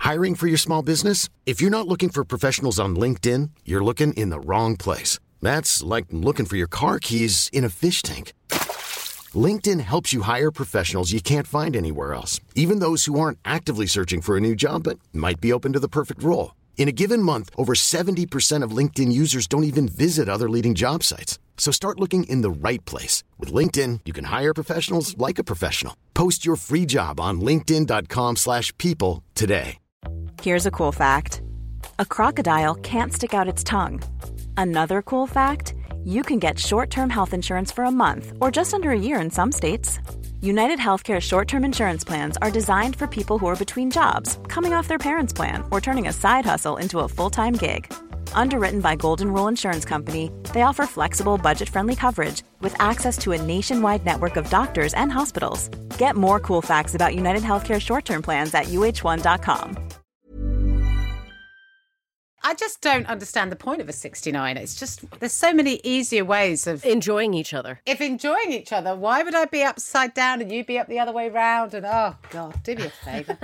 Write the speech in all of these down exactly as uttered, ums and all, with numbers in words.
Hiring for your small business? If you're not looking for professionals on LinkedIn, you're looking in the wrong place. That's like looking for your car keys in a fish tank. LinkedIn helps you hire professionals you can't find anywhere else, even those who aren't actively searching for a new job but might be open to the perfect role. In a given month, over seventy percent of LinkedIn users don't even visit other leading job sites. So start looking in the right place. With LinkedIn, you can hire professionals like a professional. Post your free job on linkedin.com slash people today. Here's a cool fact. A crocodile can't stick out its tongue. Another cool fact, you can get short-term health insurance for a month or just under a year in some states. United Healthcare short-term insurance plans are designed for people who are between jobs, coming off their parents' plan, or turning a side hustle into a full-time gig. Underwritten by Golden Rule Insurance Company, they offer flexible, budget-friendly coverage with access to a nationwide network of doctors and hospitals. Get more cool facts about United Healthcare short-term plans at U H one dot com. I just don't understand the point of a sixty-nine. It's just, there's so many easier ways of enjoying each other. If enjoying each other, why would I be upside down and you be up the other way round? And oh, God, do me a favour.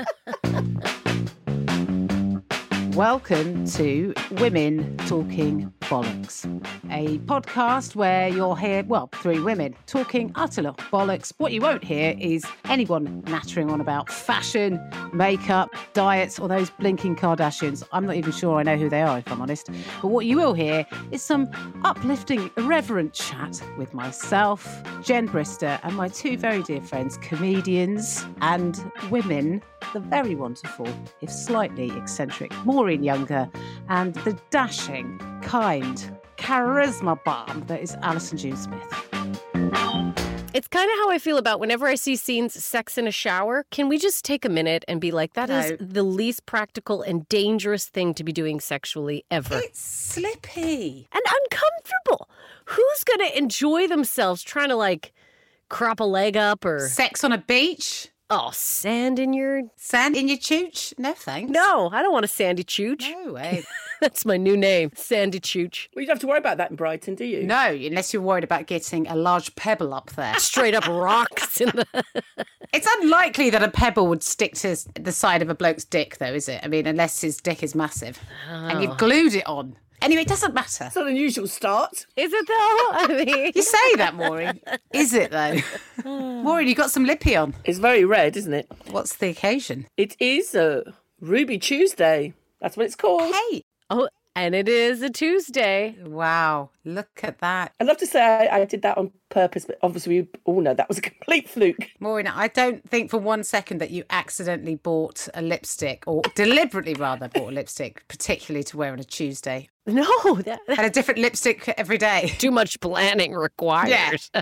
Welcome to Women Talking Bollocks, a podcast where you'll hear, well, three women talking utter bollocks. What you won't hear is anyone nattering on about fashion, makeup, diets, or those blinking Kardashians. I'm not even sure I know who they are, if I'm honest. But what you will hear is some uplifting, irreverent chat with myself, Jen Brister, and my two very dear friends, comedians and women, the very wonderful, if slightly eccentric, Maureen Younger, and the dashing, kind, charisma bomb that is Alison June Smith. It's kind of how I feel about whenever I see scenes sex in a shower. Can we just take a minute and be like, that no. is the least practical and dangerous thing to be doing sexually ever. It's slippy. And uncomfortable. Who's going to enjoy themselves trying to, like, crop a leg up or... Sex on a beach? Oh, sand in your... Sand in your chooch? No, thanks. No, I don't want a sandy chooch. No way. That's my new name, Sandy Chooch. Well, you don't have to worry about that in Brighton, do you? No, unless you're worried about getting a large pebble up there. Straight up rocks in the... It's unlikely that a pebble would stick to the side of a bloke's dick, though, is it? I mean, unless his dick is massive. Oh. And you've glued it on. Anyway, it doesn't matter. It's an unusual start. Is it, though? I mean... You say that, Maureen. Is it, though? Maureen, you got some lippy on. It's very red, isn't it? What's the occasion? It is a Ruby Tuesday. That's what it's called. Hey. Oh, and it is a Tuesday. Wow, look at that. I'd love to say I, I did that on purpose, but obviously we all know that was a complete fluke. Maureen, I don't think for one second that you accidentally bought a lipstick, or deliberately rather bought a lipstick, particularly to wear on a Tuesday. No. That... Had a different lipstick every day. Too much planning required. Yeah.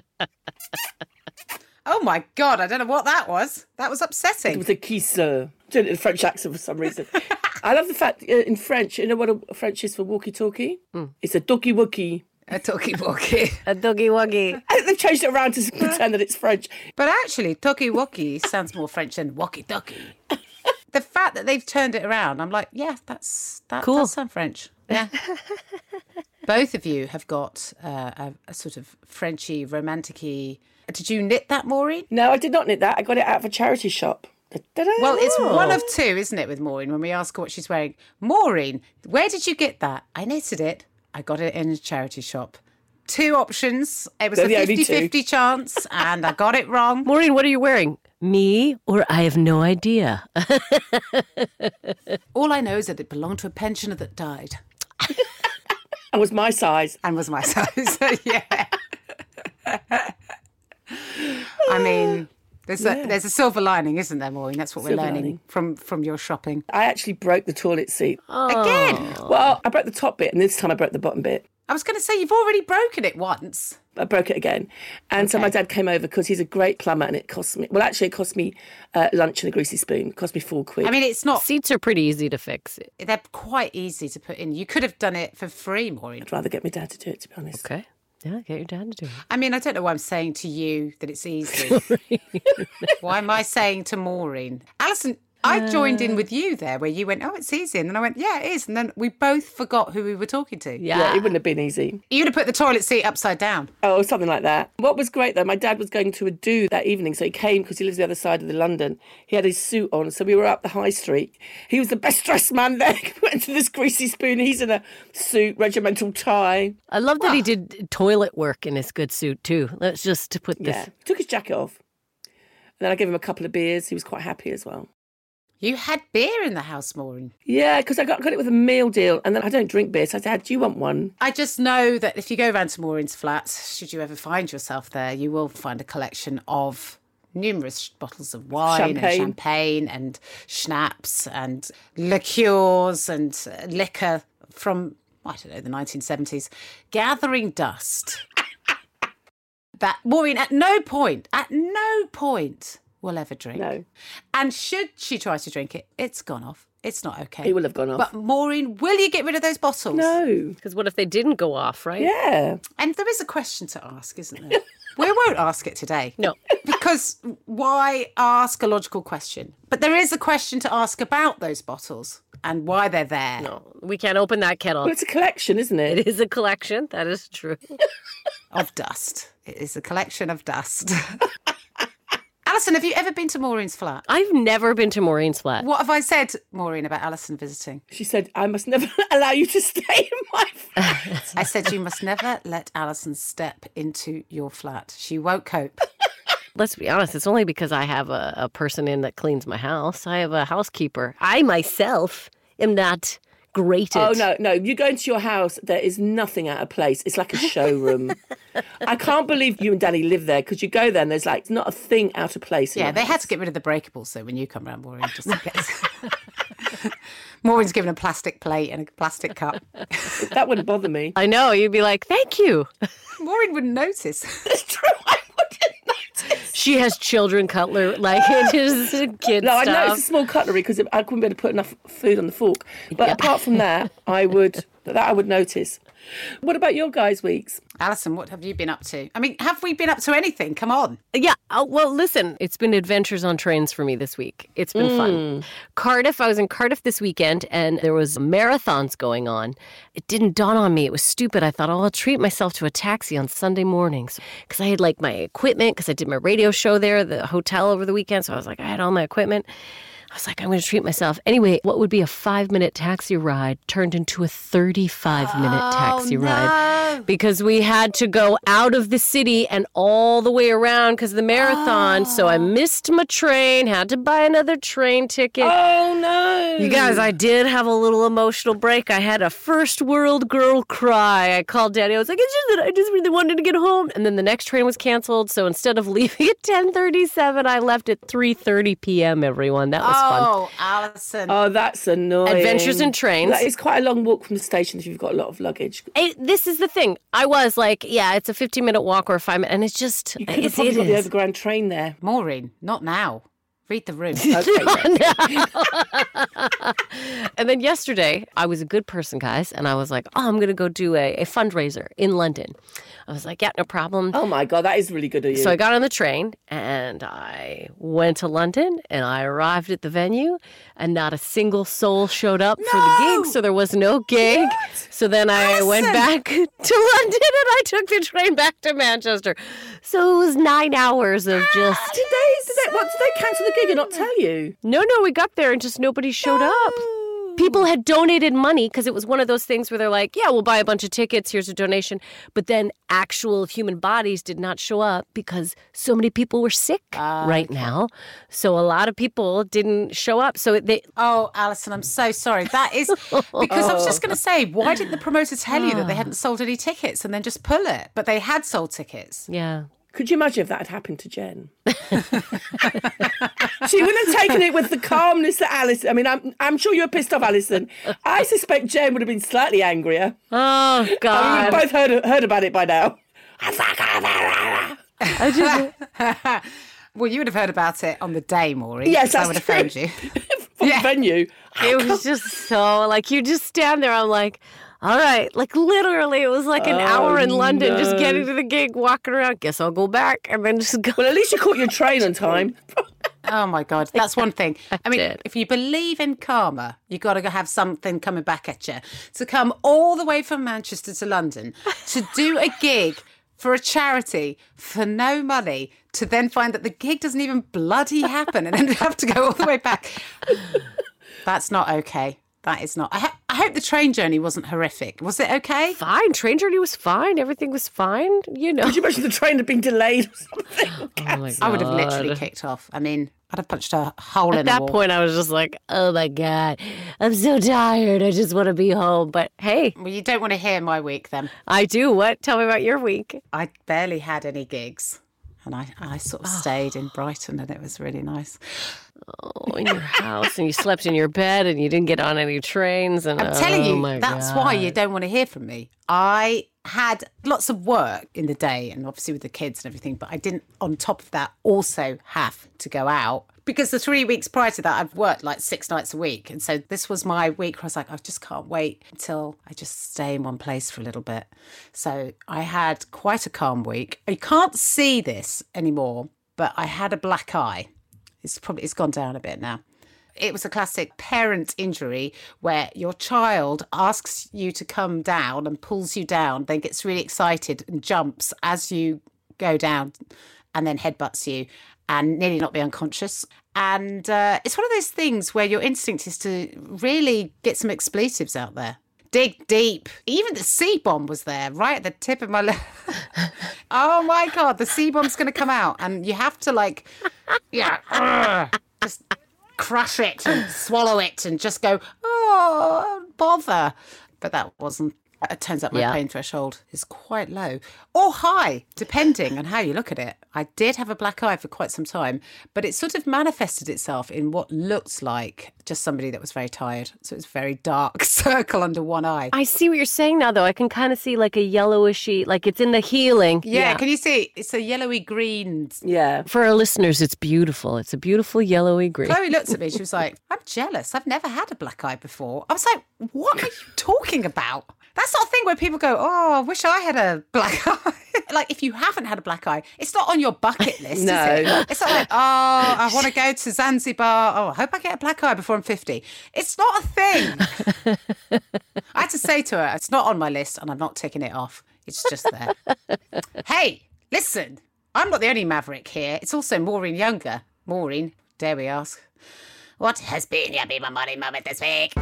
Oh my God, I don't know what that was. That was upsetting. It was a kisseur. Doing it in a French accent for some reason. I love the fact uh, in French, you know what a French is for walkie-talkie? Mm. It's a doggy-wookie. A talkie-walkie. A doggy-woggy. I think they've changed it around to pretend that it's French. But actually, talkie-walkie sounds more French than walkie-talkie. The fact that they've turned it around, I'm like, yeah, that's that cool. does sound French. Yeah. Both of you have got uh, a, a sort of Frenchy, romantic-y... Did you knit that, Maureen? No, I did not knit that. I got it out of a charity shop. Da-da-da. Well, it's one of two, isn't it, with Maureen, when we ask her what she's wearing. Maureen, where did you get that? I knitted it. I got it in a charity shop. Two options. It was They're a fifty-fifty chance, and I got it wrong. Maureen, what are you wearing? Me or I have no idea. All I know is that it belonged to a pensioner that died. And was my size. And was my size, yeah. I mean, there's a, yeah. there's a silver lining, isn't there, Maureen? That's what silver we're learning lining. from from your shopping. I actually broke the toilet seat. Oh. Again? Well, I broke the top bit, and this time I broke the bottom bit. I was going to say, you've already broken it once. I broke it again. And okay. so my dad came over because he's a great plumber, and it cost me, well, actually, it cost me uh, lunch and a greasy spoon. It cost me four quid. I mean, it's not... Seats are pretty easy to fix. They're quite easy to put in. You could have done it for free, Maureen. I'd rather get my dad to do it, to be honest. Okay. Yeah, get your dad to do it. I mean, I don't know why I'm saying to you that it's easy. Why am I saying to Maureen? Alison, I joined in with you there where you went, oh, it's easy. And then I went, yeah, it is. And then we both forgot who we were talking to. Yeah, yeah it wouldn't have been easy. You'd have put the toilet seat upside down. Oh, something like that. What was great, though, my dad was going to a do that evening. So he came because he lives the other side of the London. He had his suit on. So we were up the high street. He was the best dressed man there. We went to this Greasy Spoon. He's in a suit, regimental tie. I love that wow. he did toilet work in his good suit, too. Let's just to put this. Yeah, he took his jacket off. And then I gave him a couple of beers. He was quite happy as well. You had beer in the house, Maureen? Yeah, because I got, got it with a meal deal, and then I don't drink beer, so I said, Dad, do you want one? I just know that if you go round to Maureen's flat, should you ever find yourself there, you will find a collection of numerous bottles of wine champagne. and champagne and schnapps and liqueurs and liquor from, I don't know, the nineteen seventies, gathering dust. That Maureen, at no point, at no point... will ever drink. No. And should she try to drink it, it's gone off. It's not okay. It will have gone off. But Maureen, will you get rid of those bottles? No. Because what if they didn't go off, right? Yeah. And there is a question to ask, isn't there? We won't ask it today. No. Because why ask a logical question? But there is a question to ask about those bottles and why they're there. No, we can't open that kettle. Well, it's a collection, isn't it? It is a collection. That is true. Of dust. It is a collection of dust. Alison, have you ever been to Maureen's flat? I've never been to Maureen's flat. What have I said, Maureen, about Alison visiting? She said, I must never allow you to stay in my flat. I said, you must never let Alison step into your flat. She won't cope. Let's be honest, it's only because I have a, a person in that cleans my house. I have a housekeeper. I myself am not great at... Oh, no, no. You go into your house, there is nothing out of place. It's like a showroom. I can't believe you and Danny live there because you go there and there's like not a thing out of place. Yeah, they house. had to get rid of the breakables, so when you come round, Maureen, just in case. Maureen's given a plastic plate and a plastic cup. That wouldn't bother me. I know. You'd be like, thank you. Maureen wouldn't notice. It's true. I wouldn't notice. She has children cutlery, like it is kid no, stuff. No, I know it's a small cutlery because I wouldn't be able to put enough food on the fork. But yeah. apart from that, I would that I would notice. What about your guys' weeks? Alison, what have you been up to? I mean, have we been up to anything? Come on. Yeah. Oh, well, listen, it's been adventures on trains for me this week. It's been mm. fun. Cardiff, I was in Cardiff this weekend and there was marathons going on. It didn't dawn on me. It was stupid. I thought, oh, I'll treat myself to a taxi on Sunday mornings because I had like my equipment because I did my radio show there at the hotel over the weekend. So I was like, I had all my equipment. I was like, I'm going to treat myself. Anyway, what would be a five-minute taxi ride turned into a thirty-five-minute oh, taxi no. ride because we had to go out of the city and all the way around because of the marathon. Oh. So I missed my train, had to buy another train ticket. Oh, no. You guys, I did have a little emotional break. I had a first world girl cry. I called Daddy. I was like, it's just that I just really wanted to get home. And then the next train was canceled. So instead of leaving at ten thirty-seven, I left at three thirty p.m., everyone. That was Oh, Alison. Oh, that's annoying. Adventures in trains. That is quite a long walk from the station if you've got a lot of luggage. It, this is the thing. I was like, yeah, it's a fifteen-minute walk or a five-minute, and it's just... You could have it's, probably it got is. the overground train there. Maureen, not now. Read the room. Okay, And then yesterday, I was a good person, guys, and I was like, oh, I'm going to go do a, a fundraiser in London. I was like, yeah, no problem. Oh, my God, that is really good of you. So I got on the train, and I went to London, and I arrived at the venue, and not a single soul showed up no! for the gig, so there was no gig. What? So then I Alison! went back to London, and I took the train back to Manchester. So it was nine hours of just... Did they, did they, what, did they cancel the gig and not tell you? No, no, we got there, and just nobody showed no. up. People had donated money because it was one of those things where they're like, yeah, we'll buy a bunch of tickets. Here's a donation. But then actual human bodies did not show up because so many people were sick uh, right okay. now. So a lot of people didn't show up. So they. Oh, Alison, I'm so sorry. That is because I was just going to say, why didn't the promoter tell you that they hadn't sold any tickets and then just pull it? But they had sold tickets. Yeah. Could you imagine if that had happened to Jen? She wouldn't have taken it with the calmness that Alison... I mean, I'm I'm sure you were pissed off, Alison. I suspect Jen would have been slightly angrier. Oh, God. I mean, we've both heard, heard about it by now. I just... Well, you would have heard about it on the day, Maureen. Yes, that's I would have true. phoned you. From yeah. the venue. It was just so... Like, you just stand there, I'm like... All right, like literally, it was like an oh, hour in London, no. just getting to the gig, walking around. Guess I'll go back and then just go. Well, at least you caught your train on time. Oh, my God. That's one thing. I mean, did. if you believe in karma, you've got to have something coming back at you. To come all the way from Manchester to London to do a gig for a charity for no money, to then find that the gig doesn't even bloody happen and then have to go all the way back. That's not okay. That is not. I, ho- I hope the train journey wasn't horrific. Was it okay? Fine. Train journey was fine. Everything was fine. You know. Could you imagine the train had been delayed or something? Oh my God. I would have literally kicked off. I mean, I'd have punched a hole At in the that wall. point, I was just like, oh my God, I'm so tired. I just want to be home. But hey, Well, you don't want to hear my week then. I do. What? Tell me about your week. I barely had any gigs. And I, I sort of stayed in Brighton and it was really nice. Oh, in your house, and you slept in your bed, and you didn't get on any trains. And I'm telling oh you, my that's God. why you don't want to hear from me. I had lots of work in the day and obviously with the kids and everything, but I didn't, on top of that, also have to go out. Because the three weeks prior to that, I've worked like six nights a week. And so this was my week where I was like, I just can't wait until I just stay in one place for a little bit. So I had quite a calm week. You can't see this anymore, but I had a black eye. It's probably, it's gone down a bit now. It was a classic parent injury where your child asks you to come down and pulls you down, then gets really excited and jumps as you go down and then headbutts you and nearly not be unconscious. And uh, it's one of those things where your instinct is to really get some expletives out there. Dig deep. Even the C-bomb was there, right at the tip of my lip. Oh, my God, the C-bomb's going to come out. And you have to, like, yeah, uh, just crush it and swallow it and just go, oh, bother. But that wasn't. It turns out my Yeah. pain threshold is quite low or high, depending on how you look at it. I did have a black eye for quite some time, but it sort of manifested itself in what looked like just somebody that was very tired. So it was a very dark circle under one eye. I see what you're saying now, though. I can kind of see like a yellowishy, like it's in the healing. Yeah, can you see? It's a yellowy green. Yeah. For our listeners, it's beautiful. It's a beautiful yellowy green. Chloe looked at me. She was like, I'm jealous. I've never had a black eye before. I was like, what are you talking about? That's not a thing where people go, oh, I wish I had a black eye. Like, if you haven't had a black eye, it's not on your bucket list, No. is it? It's not like, oh, I want to go to Zanzibar. Oh, I hope I get a black eye before I'm fifty. It's not a thing. I had to say to her, it's not on my list and I'm not taking it off. It's just there. Hey, listen, I'm not the only maverick here. It's also Maureen Younger. Maureen, dare we ask, what has been your Be My Money moment this week?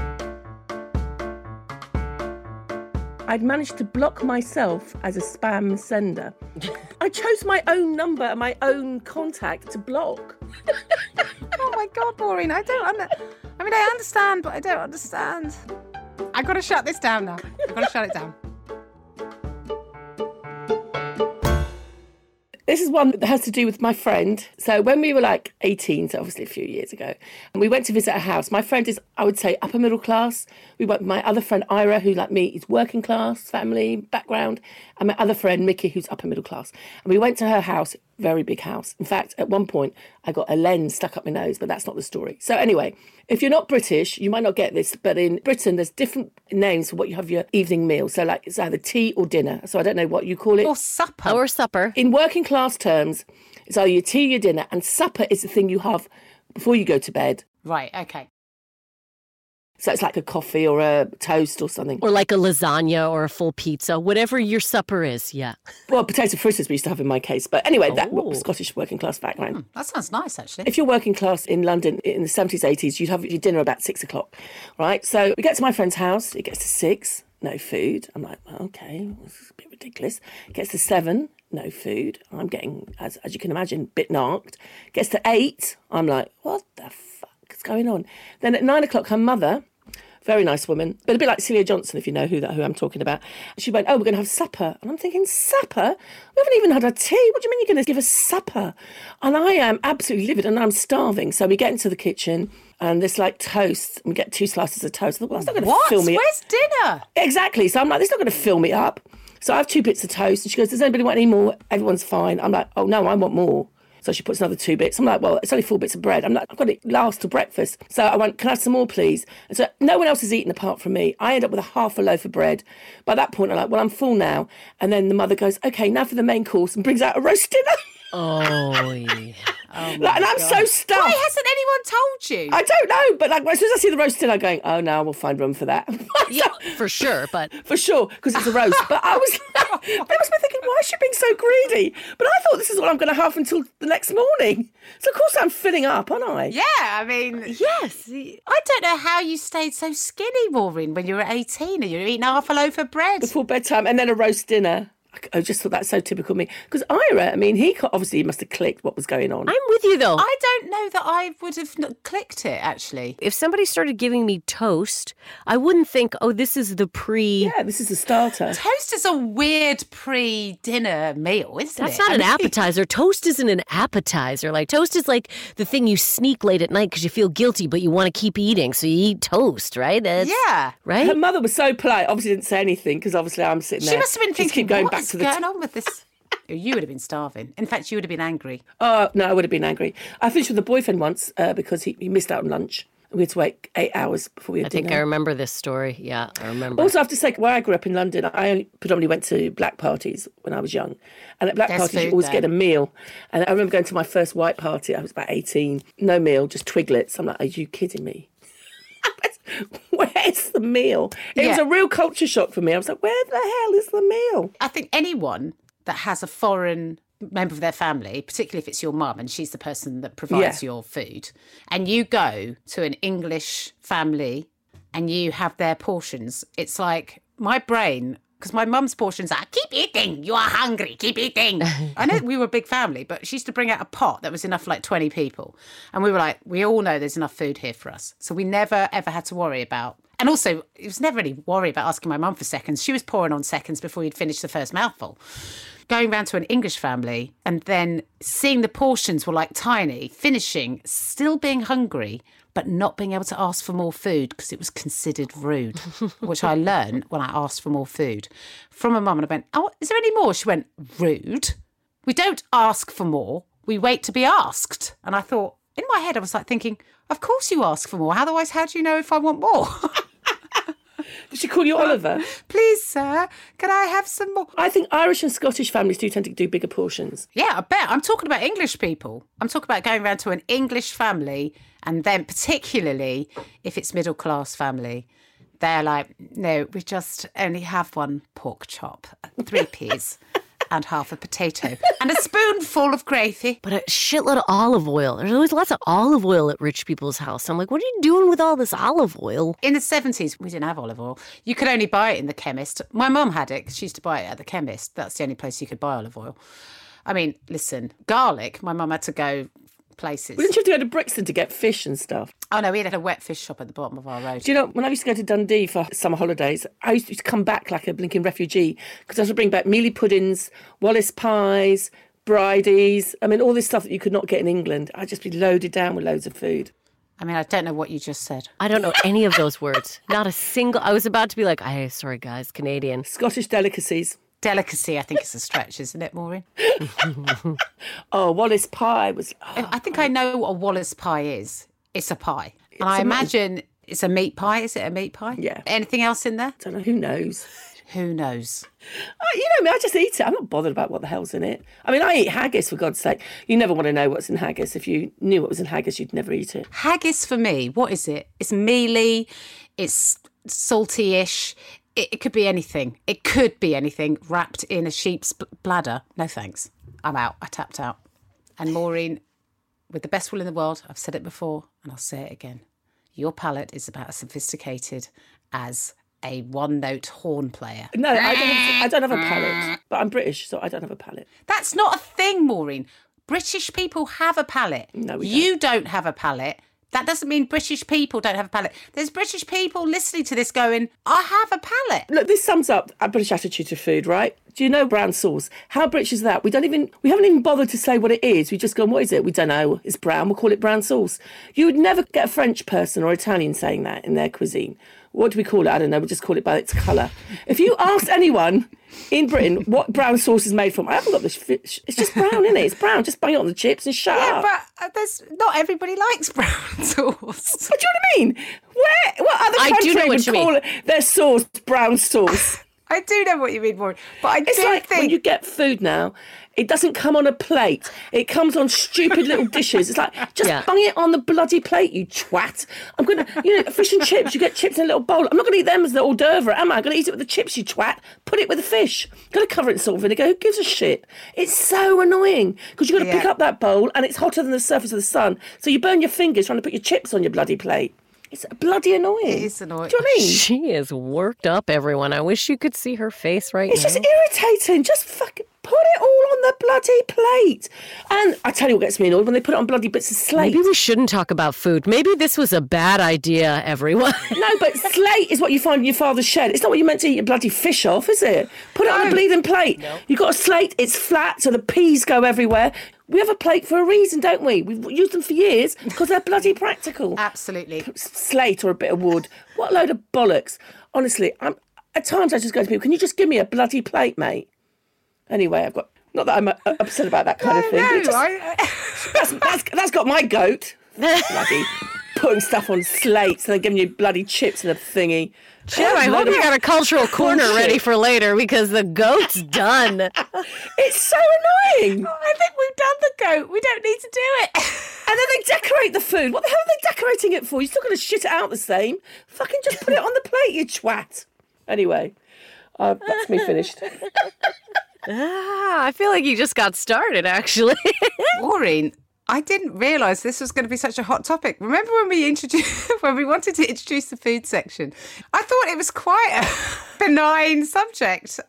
I'd managed to block myself as a spam sender. I chose my own number and my own contact to block. Oh my God, Maureen, I don't under- I mean, I understand, but I don't understand. I've got to shut this down now. I've got to shut it down. This is one that has to do with my friend. So when we were like eighteen, so obviously a few years ago, and we went to visit a house. My friend is, I would say, upper middle class. We went with my other friend, Ira, who, like me, is working class, family, background, and my other friend, Mickey, who's upper middle class. And we went to her house, very big house. In fact, at one point, I got a lens stuck up my nose, but that's not the story. So anyway, if you're not British, you might not get this, but in Britain, there's different names for what you have your evening meal. So like, it's either tea or dinner. So I don't know what you call it. Or supper. Or supper. In working class terms, it's either your tea, your dinner, and supper is the thing you have before you go to bed. Right, okay. So it's like a coffee or a toast or something. Or like a lasagna or a full pizza, whatever your supper is, yeah. Well, potato fritters we used to have in my case. But anyway, that Oh. Scottish working class background. Hmm, that sounds nice, actually. If you're working class in London in the seventies, eighties, you'd have your dinner about six o'clock, right? So we get to my friend's house. It gets to six, no food. I'm like, well, okay, this is a bit ridiculous. It gets to seven, no food. I'm getting, as as you can imagine, a bit narked. Gets to eight. I'm like, what the fuck is going on? Then at nine o'clock, her mother, very nice woman, but a bit like Celia Johnson, if you know who that who I'm talking about. She went, oh, we're going to have supper. And I'm thinking, supper? We haven't even had our tea. What do you mean you're going to give us supper? And I am absolutely livid and I'm starving. So we get into the kitchen and there's like toast. And we get two slices of toast. I thought, well, that's not going to What? fill me up. Where's dinner? Exactly. So I'm like, this is not going to fill me up. So I have two bits of toast. And she goes, does anybody want any more? Everyone's fine. I'm like, oh, no, I want more. So she puts another two bits. I'm like, well, it's only four bits of bread. I'm like, I've got it last till breakfast. So I went, can I have some more, please? And so no one else has eaten apart from me. I end up with a half a loaf of bread. By that point, I'm like, well, I'm full now. And then the mother goes, okay, now for the main course, and brings out a roast dinner. Oh, yeah. Oh like, and I'm God. so stuffed. Why hasn't anyone told you? I don't know, but like as soon as I see the roast dinner, I'm going, oh no, we'll find room for that. Yeah, for sure, but For sure, because it's a roast. But I was, but I was thinking, why is she being so greedy? But I thought this is what I'm going to have until the next morning. So of course I'm filling up, aren't I? Yeah, I mean, yes. I don't know how you stayed so skinny, Maureen, when you were eighteen and you were eating half a loaf of bread. Before bedtime, and then a roast dinner. I just thought that's so typical of me. Because Ira, I mean, he obviously he must have clicked what was going on. I'm with you though. I don't know that I would have not clicked it, actually. If somebody started giving me toast, I wouldn't think, oh, this is the pre... Yeah, this is a starter. Toast is a weird pre-dinner meal, isn't That's it? not I an mean- appetizer. Toast isn't an appetizer. Like, toast is like the thing you sneak late at night because you feel guilty, but you want to keep eating, so you eat toast, right? That's, Yeah. Right? Her mother was so polite, obviously didn't say anything, because obviously I'm sitting there. She must have been just thinking, keep going what back is to the going on with this? You would have been starving. In fact, you would have been angry. Oh, no, I would have been angry. I finished with a boyfriend once uh, because he, he missed out on lunch. We had to wait eight hours before we had I think dinner. I remember this story. Yeah, I remember. Also, I have to say, where I grew up in London, I only predominantly went to black parties when I was young. And at black There's parties, you food always there. get a meal. And I remember going to my first white party. I was about eighteen. No meal, just twiglets. I'm like, are you kidding me? Where's the meal? It was Yeah. a real culture shock for me. I was like, where the hell is the meal? I think anyone that has a foreign member of their family, particularly if it's your mum and she's the person that provides Yeah. your food, and you go to an English family and you have their portions, it's like my brain, because my mum's portions are, keep eating, you are hungry, keep eating. I know we were a big family, but she used to bring out a pot that was enough for like twenty people. And we were like, we all know there's enough food here for us. So we never, ever had to worry about. And also, it was never really worry about asking my mum for seconds. She was pouring on seconds before you'd finished the first mouthful. Going round to an English family and then seeing the portions were like tiny, finishing, still being hungry, but not being able to ask for more food because it was considered rude, which I learned when I asked for more food from a mum. And I went, oh, is there any more? She went, rude. We don't ask for more. We wait to be asked. And I thought, in my head, I was like thinking, of course you ask for more. Otherwise, how do you know if I want more? Did she call you Oliver? Please, sir, can I have some more? I think Irish and Scottish families do tend to do bigger portions. Yeah, I bet. I'm talking about English people. I'm talking about going around to an English family, and then particularly if it's middle class family, they're like, no, we just only have one pork chop, three peas, and half a potato, and a spoonful of gravy. But a shitload of olive oil. There's always lots of olive oil at rich people's house. I'm like, what are you doing with all this olive oil? In the seventies, we didn't have olive oil. You could only buy it in the chemist. My mum had it 'cause she used to buy it at the chemist. That's the only place you could buy olive oil. I mean, listen, garlic, my mum had to go places. Well, didn't you have to go to Brixton to get fish and stuff? Oh, no, we had a wet fish shop at the bottom of our road. Do you know, when I used to go to Dundee for summer holidays, I used to come back like a blinking refugee because I used to bring back mealy puddings, Wallace pies, bridies. I mean, all this stuff that you could not get in England. I'd just be loaded down with loads of food. I mean, I don't know what you just said. I don't know any of those words. Not a single. I was about to be like, hey, sorry, guys, Canadian. Scottish delicacies. Delicacy, I think it's a stretch, isn't it, Maureen? Oh, Wallace pie was... Oh, I think I know what a Wallace pie is. It's a pie. And I a meat- imagine it's a meat pie. Is it a meat pie? Yeah. Anything else in there? I don't know, who knows? Who knows? Oh, you know me, I just eat it. I'm not bothered about what the hell's in it. I mean, I eat haggis, for God's sake. You never want to know what's in haggis. If you knew what was in haggis, you'd never eat it. Haggis for me, what is it? It's mealy, it's salty-ish. It, it could be anything. It could be anything wrapped in a sheep's b- bladder. No thanks. I'm out. I tapped out. And Maureen, with the best will in the world, I've said it before and I'll say it again. Your palate is about as sophisticated as a one-note horn player. No, I don't, have, I don't have a palate. But I'm British, so I don't have a palate. That's not a thing, Maureen. British people have a palate. No, we You don't have a palate. That doesn't mean British people don't have a palate. There's British people listening to this going, I have a palate. Look, this sums up our British attitude to food, right? Do you know brown sauce? How British is that? We don't even, we haven't even bothered to say what it is. We just gone, what is it? We don't know. It's brown. We'll call it brown sauce. You would never get a French person or Italian saying that in their cuisine. What do we call it? I don't know. We just call it by its colour. If you ask anyone in Britain what brown sauce is made from, I haven't got this fish. It's just brown, isn't it? It's brown. Just bang it on the chips and shut Yeah, up. but uh, there's not everybody likes brown sauce. What do you know what I mean? Where, what other I country do know what would you call mean. it their sauce brown sauce? I do know what you mean, Maureen. But I It's do like think... when you get food now, It doesn't come on a plate. It comes on stupid little dishes. It's like, just Yeah. bung it on the bloody plate, you twat. I'm going to, you know, fish and chips, you get chips in a little bowl. I'm not going to eat them as the hors d'oeuvre, am I? I'm going to eat it with the chips, you twat. Put it with the fish. Got to cover it in salt and vinegar. Who gives a shit? It's so annoying because you've got to Yeah. pick up that bowl and it's hotter than the surface of the sun. So you burn your fingers trying to put your chips on your bloody plate. It's bloody annoying. It is annoying. Do you know what I mean? She is worked up, everyone. I wish you could see her face right It's now. just irritating. Just fucking put it all on the bloody plate. And I tell you what gets me annoyed when they put it on bloody bits of slate. Maybe we shouldn't talk about food. Maybe this was a bad idea, everyone. No, but slate is what you find in your father's shed. It's not what you're meant to eat your bloody fish off, is it? Put it on a No. bleeding plate. You've got a slate, it's flat, so the peas go everywhere. We have a plate for a reason, don't we? We've used them for years because they're bloody practical. Absolutely. Slate or a bit of wood. What a load of bollocks. Honestly, I'm, at times I just go to people, can you just give me a bloody plate, mate? Anyway, I've got, not that I'm uh, upset about that kind of thing. but No, it just- I, that's, that's, that's got my goat. Bloody putting stuff on slates and then giving you bloody chips and a thingy. Jim, I hope you got a cultural corner Bullshit. ready for later because the goat's done. It's so annoying. I think we've done the goat. We don't need to do it. And then they decorate the food. What the hell are they decorating it for? You're still going to shit it out the same. Fucking just put it on the plate, you twat. Anyway, uh, that's me finished. Ah, I feel like you just got started, actually. Maureen, I didn't realise this was going to be such a hot topic. Remember when we introduced, when we wanted to introduce the food section? I thought it was quite a benign subject.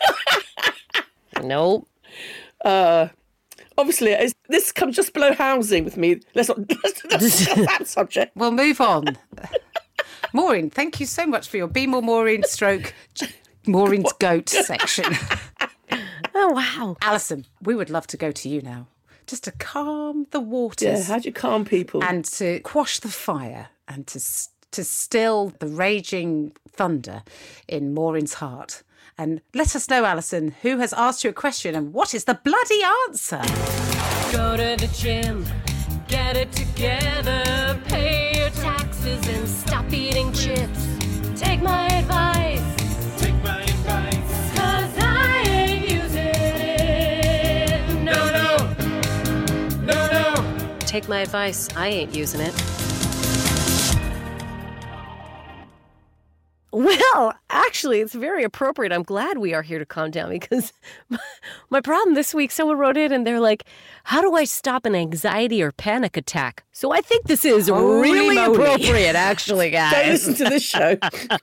Nope. Uh, obviously, it's, this comes just below housing with me. Let's not let's not discuss that subject. We'll move on. Maureen, thank you so much for your Be More Maureen stroke Maureen's goat section. Oh, wow. Alison, we would love to go to you now, just to calm the Yeah, waters how do you calm people? and to quash the fire and to s- to still the raging thunder in Maureen's heart. And let us know, Alison, who has asked you a question and what is the bloody answer? Go to the gym, get it together, pay your taxes and stop eating chips. Take my advice. Take my advice. Cause I ain't using it. No, no. No, no. Take my advice. I ain't using it. Well, actually, it's very appropriate. I'm glad we are here to calm down because my problem this week, someone wrote in and they're like, how do I stop an anxiety or panic attack? So I think this is Holy really moly. appropriate, actually, Don't guys. listen to this show.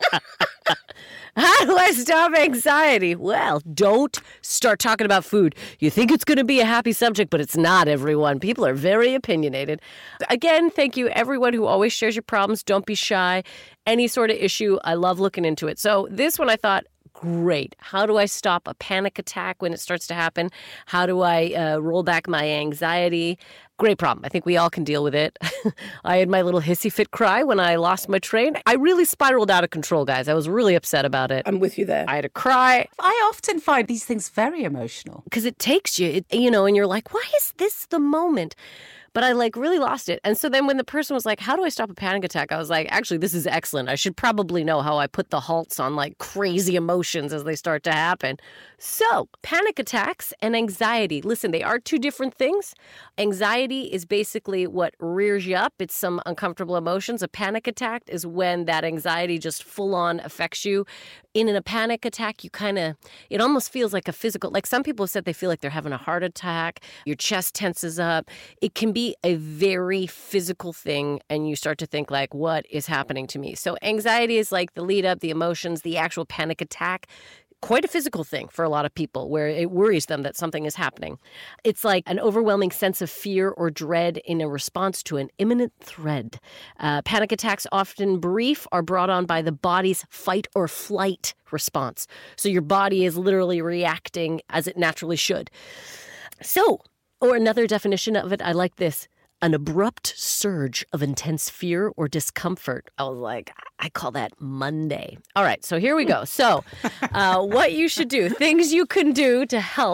How do I stop anxiety? Well, don't start talking about food. You think it's going to be a happy subject, but it's not, everyone. People are very opinionated. Again, thank you, everyone who always shares your problems. Don't be shy. Any sort of issue, I love looking into it. So this one I thought, great. How do I stop a panic attack when it starts to happen? How do I uh, roll back my anxiety? Great problem. I think we all can deal with it. I had my little hissy fit cry when I lost my train. I really spiraled out of control, guys. I was really upset about it. I'm with you there. I had to cry I often find these things very emotional. because it takes you, it, you know, and you're like, why is this the moment? But I like really lost it. And so then when the person was like, how do I stop a panic attack? I was like, actually, this is excellent. I should probably know how I put the halts on like crazy emotions as they start to happen. So panic attacks and anxiety. Listen, they are two different things. Anxiety is basically what rears you up. It's some uncomfortable emotions. A panic attack is when that anxiety just full on affects you. In a panic attack, you kind of, it almost feels like a physical, like some people have said they feel like they're having a heart attack. Your chest tenses up. It can be a very physical thing, and you start to think like, what is happening to me? So anxiety is like the lead up, the emotions, the actual panic attack. Quite a physical thing for a lot of people where it worries them that something is happening. It's like an overwhelming sense of fear or dread in a response to an imminent threat. Uh, panic attacks, often brief, are brought on by the body's fight or flight response. So your body is literally reacting as it naturally should. So, or another definition of it, I like this. An abrupt surge of intense fear or discomfort. I was like, I call that Monday. All right, so here we go. So uh, what you should do, things you can do to help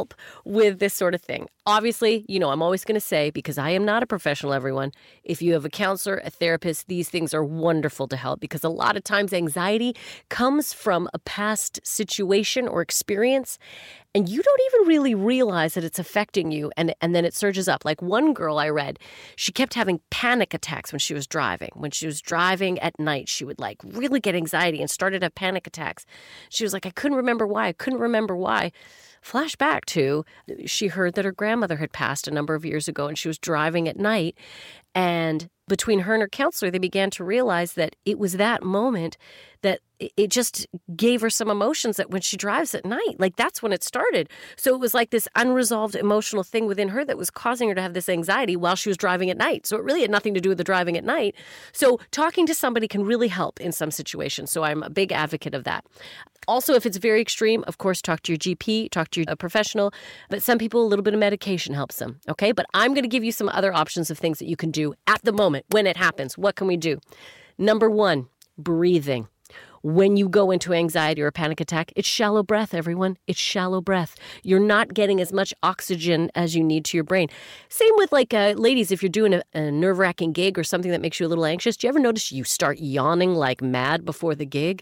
with this sort of thing. Obviously, you know, I'm always going to say, because I am not a professional, everyone, if you have a counselor, a therapist, these things are wonderful to help, because a lot of times anxiety comes from a past situation or experience, and you don't even really realize that it's affecting you, and, and then it surges up. Like one girl I read, she kept having panic attacks when she was driving. When she was driving at night, she would like really get anxiety and started to have panic attacks. She was like, I couldn't remember why. I couldn't remember why. Flashback to, she heard that her grandmother had passed a number of years ago, and she was driving at night. And between her and her counselor, they began to realize that it was that moment that it just gave her some emotions that when she drives at night, like that's when it started. So it was like this unresolved emotional thing within her that was causing her to have this anxiety while she was driving at night. So it really had nothing to do with the driving at night. So talking to somebody can really help in some situations. So I'm a big advocate of that. Also, if it's very extreme, of course, talk to your G P, talk to your professional. But some people, a little bit of medication helps them. Okay, but I'm going to give you some other options of things that you can do at the moment when it happens. What can we do? Number one, breathing. When you go into anxiety or a panic attack, it's shallow breath, everyone. It's shallow breath. You're not getting as much oxygen as you need to your brain. Same with like, uh, ladies, if you're doing a, a nerve-wracking gig or something that makes you a little anxious, do you ever notice you start yawning like mad before the gig?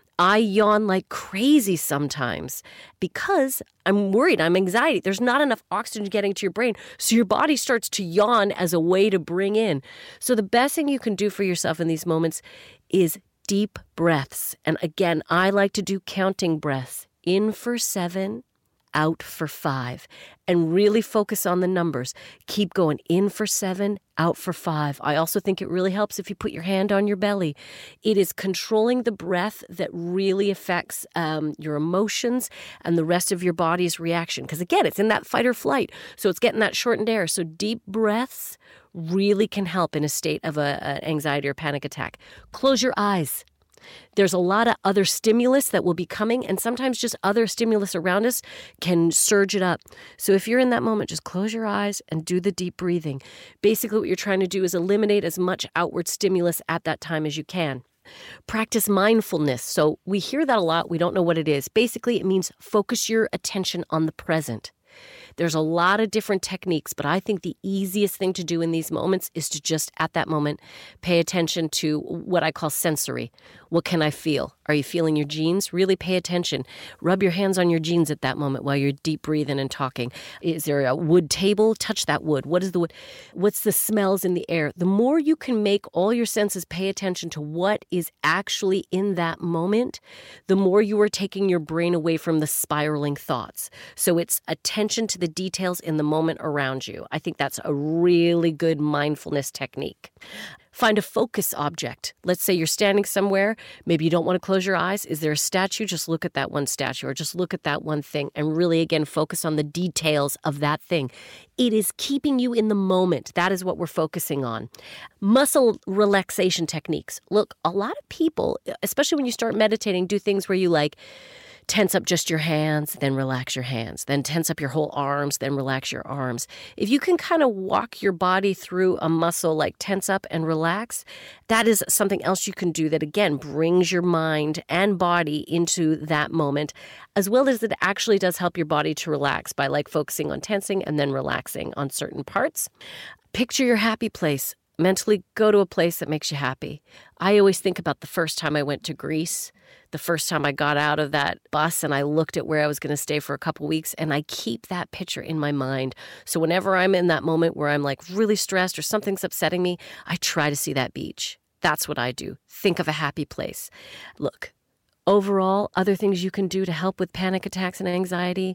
I yawn like crazy sometimes because I'm worried, I'm anxiety. There's not enough oxygen getting to your brain. So your body starts to yawn as a way to bring in. So the best thing you can do for yourself in these moments is deep breaths. And again, I like to do counting breaths. In for seven, out for five. And really focus on the numbers. Keep going. In for seven, out for five. I also think it really helps if you put your hand on your belly. It is controlling the breath that really affects um, your emotions and the rest of your body's reaction. Because again, it's in that fight or flight. So it's getting that shortened air. So deep breaths really can help in a state of a, a anxiety or panic attack. Close your eyes. There's a lot of other stimulus that will be coming, and sometimes just other stimulus around us can surge it up. So if you're in that moment, just close your eyes and do the deep breathing. Basically, what you're trying to do is eliminate as much outward stimulus at that time as you can. Practice mindfulness. So we hear that a lot. We don't know what it is. Basically, it means focus your attention on the present. There's a lot of different techniques, but I think the easiest thing to do in these moments is to just, at that moment, pay attention to what I call sensory. What can I feel? Are you feeling your jeans? Really pay attention. Rub your hands on your jeans at that moment while you're deep breathing and talking. Is there a wood table? Touch that wood. What is the wood? What's the smells in the air? The more you can make all your senses pay attention to what is actually in that moment, the more you are taking your brain away from the spiraling thoughts. So it's attention to the details in the moment around you. I think that's a really good mindfulness technique. Find a focus object. Let's say you're standing somewhere. Maybe you don't want to close your eyes. Is there a statue? Just look at that one statue or just look at that one thing and really, again, focus on the details of that thing. It is keeping you in the moment. That is what we're focusing on. Muscle relaxation techniques. Look, a lot of people, especially when you start meditating, do things where you like tense up just your hands, then relax your hands, then tense up your whole arms, then relax your arms. If you can kind of walk your body through a muscle like tense up and relax, that is something else you can do that, again, brings your mind and body into that moment, as well as it actually does help your body to relax by like focusing on tensing and then relaxing on certain parts. Picture your happy place. Mentally go to a place that makes you happy. I always think about the first time I went to Greece, the first time I got out of that bus and I looked at where I was going to stay for a couple weeks, and I keep that picture in my mind. So whenever I'm in that moment where I'm like really stressed or something's upsetting me, I try to see that beach. That's what I do. Think of a happy place. Look, overall, other things you can do to help with panic attacks and anxiety.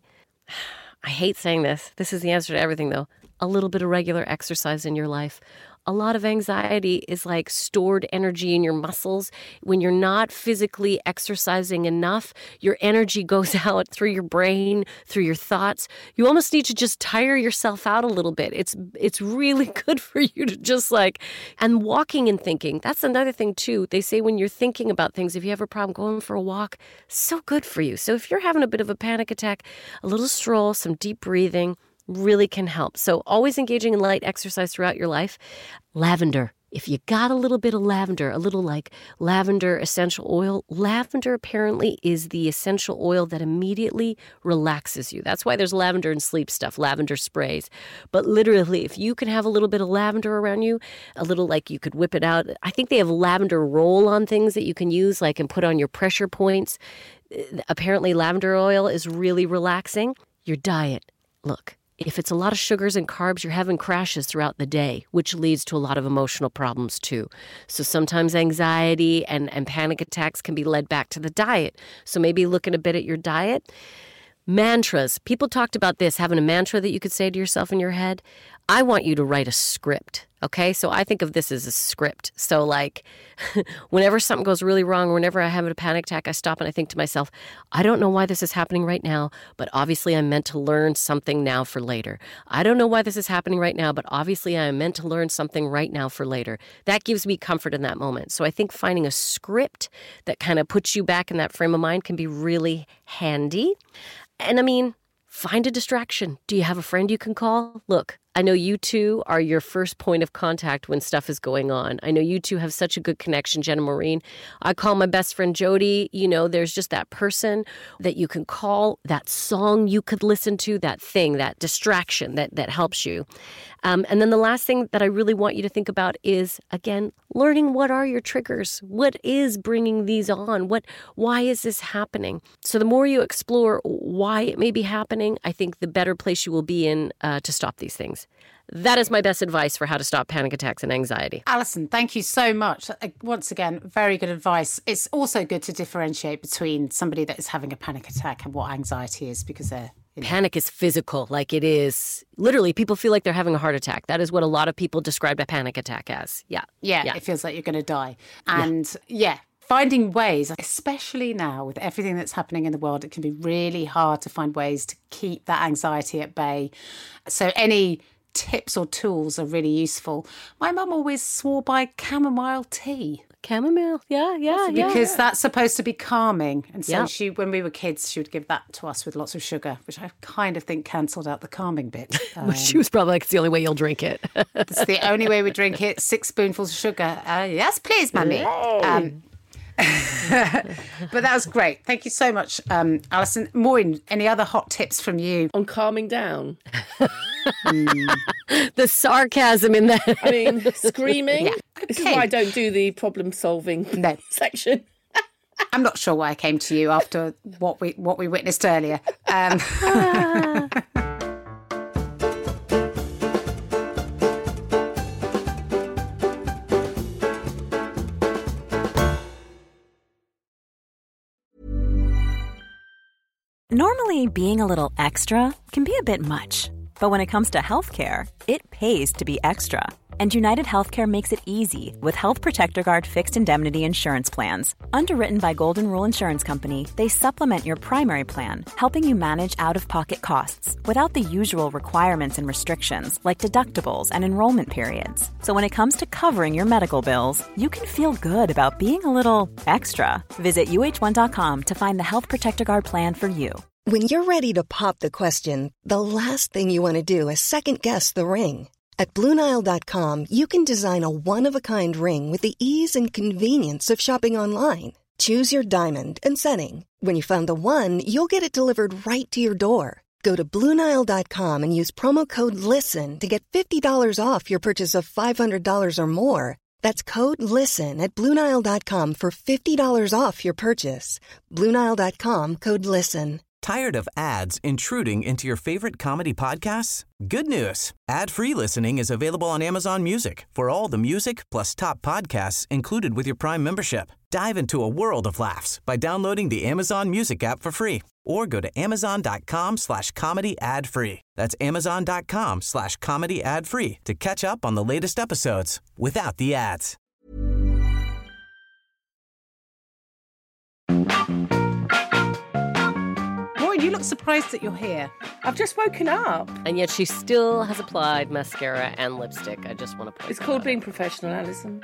I hate saying this. This is the answer to everything, though. A little bit of regular exercise in your life. A lot of anxiety is like stored energy in your muscles. When you're not physically exercising enough, your energy goes out through your brain, through your thoughts. You almost need to just tire yourself out a little bit. It's it's really good for you to just like, and walking and thinking. That's another thing too. They say when you're thinking about things, if you have a problem, going for a walk, so good for you. So if you're having a bit of a panic attack, a little stroll, some deep breathing, really can help. So always engaging in light exercise throughout your life. Lavender. if you got a little bit of lavender, a little like lavender essential oil, lavender apparently is the essential oil that immediately relaxes you. That's why there's lavender and sleep stuff, lavender sprays. But literally, if you can have a little bit of lavender around you, a little like you could whip it out. I think they have lavender roll-on things that you can use, like and put on your pressure points. Apparently, lavender oil is really relaxing. Your diet. Look, if it's a lot of sugars and carbs, you're having crashes throughout the day, which leads to a lot of emotional problems too. So sometimes anxiety and, and panic attacks can be led back to the diet. So maybe looking a bit at your diet. Mantras. People talked about this, having a mantra that you could say to yourself in your head. I want you to write a script, okay? So I think of this as a script. So like whenever something goes really wrong, whenever I have a panic attack, I stop and I think to myself, I don't know why this is happening right now, but obviously I'm meant to learn something now for later. I don't know why this is happening right now, but obviously I am meant to learn something right now for later. That gives me comfort in that moment. So I think finding a script that kind of puts you back in that frame of mind can be really handy. And I mean, find a distraction. Do you have a friend you can call? Look, I know you two are your first point of contact when stuff is going on. I know you two have such a good connection, Jen and Maureen. I call my best friend Jody. You know, there's just that person that you can call, that song you could listen to, that thing, that distraction that, that helps you. Um, and then the last thing that I really want you to think about is, again, learning what are your triggers? What is bringing these on? What, why is this happening? So the more you explore why it may be happening, I think the better place you will be in uh, to stop these things. That is my best advice for how to stop panic attacks and anxiety. Alison, thank you so much. Once again, very good advice. It's also good to differentiate between somebody that is having a panic attack and what anxiety is, because they're... You know. Panic is physical, like it is. Literally, people feel like they're having a heart attack. That is what a lot of people describe a panic attack as. Yeah. Yeah, yeah. It feels like you're going to die. And yeah. yeah. Finding ways, especially now with everything that's happening in the world, it can be really hard to find ways to keep that anxiety at bay. So any tips or tools are really useful. My mum always swore by chamomile tea. Chamomile, yeah, yeah, yeah. Because that's supposed to be calming. And so yeah. she, when we were kids, she would give that to us with lots of sugar, which I kind of think cancelled out the calming bit. Um, she was probably like, it's the only way you'll drink it. It's the only way we drink it. Six spoonfuls of sugar. Uh, yes, please, mummy. Um, but that was great. Thank you so much, um, Alison. Maureen, any other hot tips from you? On calming down. mm. The sarcasm in that. I mean, screaming. Yeah. This Okay. is why I don't do the problem-solving No. section. I'm not sure why I came to you after what we what we witnessed earlier. Um, Normally, being a little extra can be a bit much, but when it comes to healthcare, it pays to be extra. And United Healthcare makes it easy with Health Protector Guard fixed indemnity insurance plans. Underwritten by Golden Rule Insurance Company, they supplement your primary plan, helping you manage out-of-pocket costs without the usual requirements and restrictions like deductibles and enrollment periods. So when it comes to covering your medical bills, you can feel good about being a little extra. Visit U H one dot com to find the Health Protector Guard plan for you. When you're ready to pop the question, the last thing you want to do is second-guess the ring. At Blue Nile dot com, you can design a one-of-a-kind ring with the ease and convenience of shopping online. Choose your diamond and setting. When you find the one, you'll get it delivered right to your door. Go to Blue Nile dot com and use promo code LISTEN to get fifty dollars off your purchase of five hundred dollars or more. That's code LISTEN at Blue Nile dot com for fifty dollars off your purchase. Blue Nile dot com, code LISTEN. Tired of ads intruding into your favorite comedy podcasts? Good news. Ad-free listening is available on Amazon Music for all the music plus top podcasts included with your Prime membership. Dive into a world of laughs by downloading the Amazon Music app for free or go to amazon.com slash comedy ad free. That's amazon.com slash comedy ad free to catch up on the latest episodes without the ads. You look surprised that you're here. I've just woken up. And yet she still has applied mascara and lipstick. I just want to point It's that called out. being professional, Alison.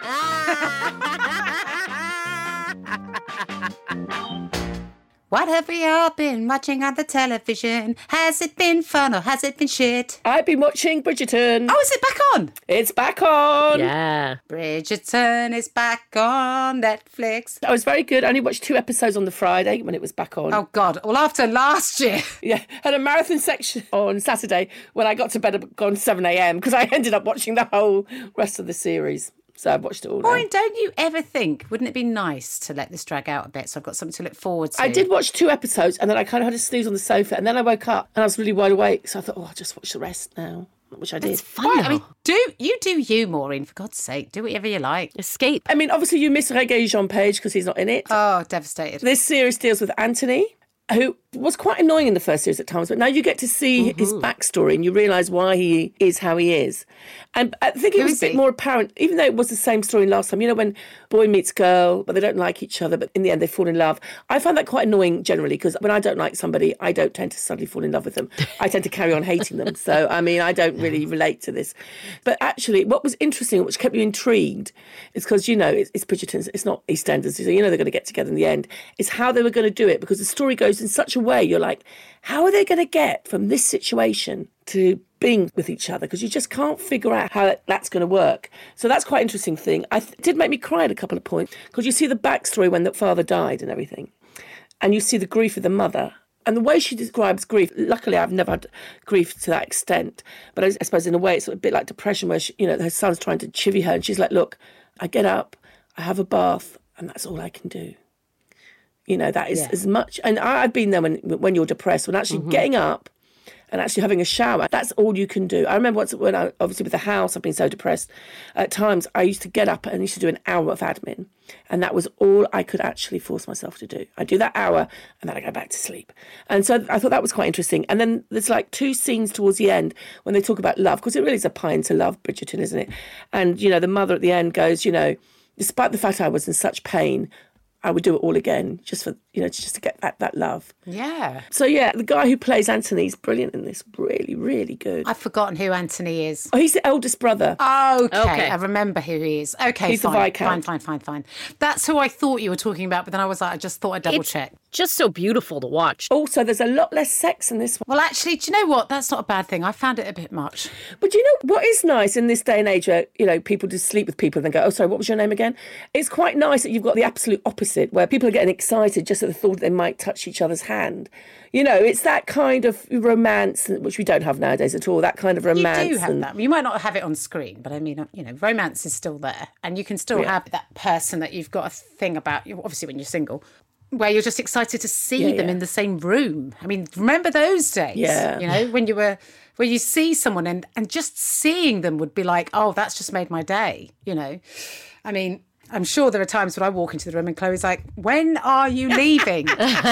What have we all been watching on the television? Has it been fun or has it been shit? I've been watching Bridgerton. Oh, is it back on? It's back on. Yeah. Bridgerton is back on Netflix. That was very good. I only watched two episodes on the Friday when it was back on. Oh, God. Well, after last year. Yeah. Had a marathon section on Saturday when I got to bed at gone seven a.m. because I ended up watching the whole rest of the series. So I've watched it all now. Maureen, don't you ever think, wouldn't it be nice to let this drag out a bit so I've got something to look forward to? I did watch two episodes and then I kind of had a snooze on the sofa and then I woke up and I was really wide awake. So I thought, oh, I'll just watch the rest now, which I did. It's fun, Right, though. I mean, do you do you, Maureen, for God's sake. Do whatever you like. Escape. I mean, obviously you miss Reggae Jean Page because he's not in it. Oh, devastated. This series deals with Anthony, who was quite annoying in the first series at times, but now you get to see Mm-hmm. his backstory and you realise why he is how he is. And I think it Who was is a bit he? more apparent, even though it was the same story last time. You know, when boy meets girl, but they don't like each other, but in the end they fall in love. I find that quite annoying generally, because when I don't like somebody, I don't tend to suddenly fall in love with them. I tend to carry on hating them. So, I mean, I don't really relate to this. But actually, what was interesting, which kept you intrigued, is because, you know, it's, it's Bridgerton, it's not EastEnders, so you know they're going to get together in the end, is how they were going to do it, because the story goes in such a way, you're like, how are they going to get from this situation to being with each other? Because you just can't figure out how that's going to work. So that's quite an interesting thing. I th- it did make me cry at a couple of points, because you see the backstory when the father died and everything, and you see the grief of the mother. And the way she describes grief, luckily I've never had grief to that extent, but I, I suppose in a way it's a bit like depression, where she, you know, her son's trying to chivvy her and she's like, look, I get up, I have a bath, and that's all I can do. You know, that is Yeah. as much, and I, I've been there when when you're depressed, when actually Mm-hmm. getting up and actually having a shower, that's all you can do. I remember once when I, obviously with the house, I've been so depressed. At times, I used to get up and I used to do an hour of admin, and that was all I could actually force myself to do. I'd do that hour, and then I go back to sleep. And so I thought that was quite interesting. And then there's like two scenes towards the end when they talk about love, because it really is a pie to love, Bridgerton, isn't it? And, you know, the mother at the end goes, you know, despite the fact I was in such pain, I would do it all again, just for, you know, just to get that, that love. Yeah. So, yeah, the guy who plays Anthony is brilliant in this. Really, really good. I've forgotten who Anthony is. Oh, he's the eldest brother. Okay, Okay. I remember who he is. Okay, He's the fine, Viscount. fine, fine, fine, fine. That's who I thought you were talking about, but then I was like, I just thought I'd double It's check. just so beautiful to watch. Also, there's a lot less sex in this one. Well, actually, do you know what? That's not a bad thing. I found it a bit much. But you know what is nice in this day and age where, you know, people just sleep with people and then go, oh, sorry, what was your name again? It's quite nice that you've got the absolute opposite, where people are getting excited just at the thought that they might touch each other's hand. You know, it's that kind of romance, which we don't have nowadays at all, that kind of romance. You do have and- that. You might not have it on screen, but I mean, you know, romance is still there. And you can still Yeah. have that person that you've got a thing about, obviously when you're single, where you're just excited to see Yeah, them yeah. in the same room. I mean, remember those days? Yeah. You know, when you were, where you see someone and, and just seeing them would be like, oh, that's just made my day, you know? I mean, I'm sure there are times when I walk into the room and Chloe's like, when are you leaving?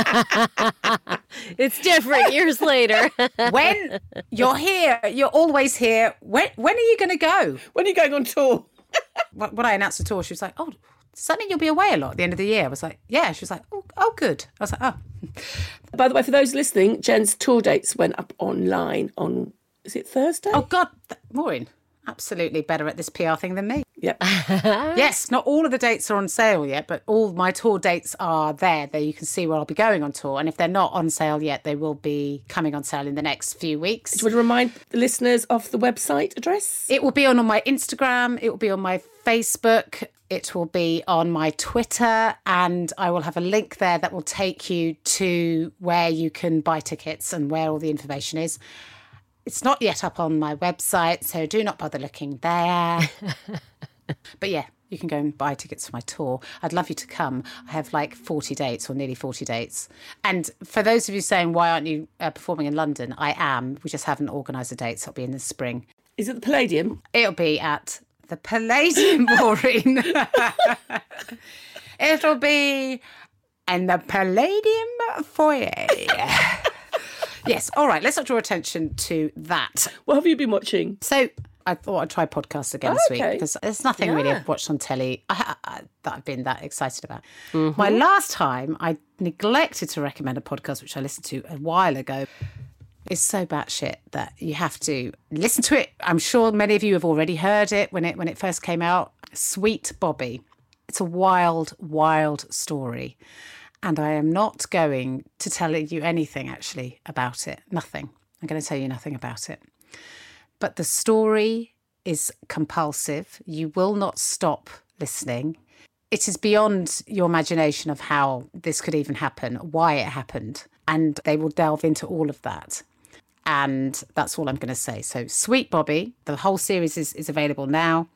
It's different years later. When you're here, you're always here. When when are you going to go? When are you going on tour? When when I announced the tour, she was like, oh, does that mean you'll be away a lot at the end of the year? I was like, yeah. She was like, oh, oh good. I was like, oh. By the way, for those listening, Jen's tour dates went up online on, is it Thursday? Oh, God. th- Maureen, absolutely better at this P R thing than me. Yep. Yes, not all of the dates are on sale yet, but all my tour dates are there. There you can see where I'll be going on tour. And if they're not on sale yet, they will be coming on sale in the next few weeks. Do you want to remind the listeners of the website address? It will be on, on my Instagram. It will be on my Facebook. It will be on my Twitter. And I will have a link there that will take you to where you can buy tickets and where all the information is. It's not yet up on my website, so do not bother looking there. But yeah, you can go and buy tickets for my tour. I'd love you to come. I have like forty dates or nearly forty dates. And for those of you saying, why aren't you uh, performing in London? I am. We just haven't organised a date, so it'll be in the spring. Is it the Palladium? It'll be at the Palladium, Maureen. It'll be in the Palladium foyer. Yes, all right, let's not draw attention to that. What have you been watching? So I thought I'd try podcasts again this Okay. week because there's nothing really Yeah. I've watched on telly I, I, that I've been that excited about. My last time, I neglected to recommend a podcast which I listened to a while ago. It's so batshit that you have to listen to it. I'm sure many of you have already heard it when it when it first came out. Sweet Bobby. It's a wild, wild story. And I am not going to tell you anything, actually, about it. Nothing. I'm going to tell you nothing about it. But the story is compulsive. You will not stop listening. It is beyond your imagination of how this could even happen, why it happened. And they will delve into all of that. And that's all I'm going to say. So Sweet Bobby, the whole series is, is available now.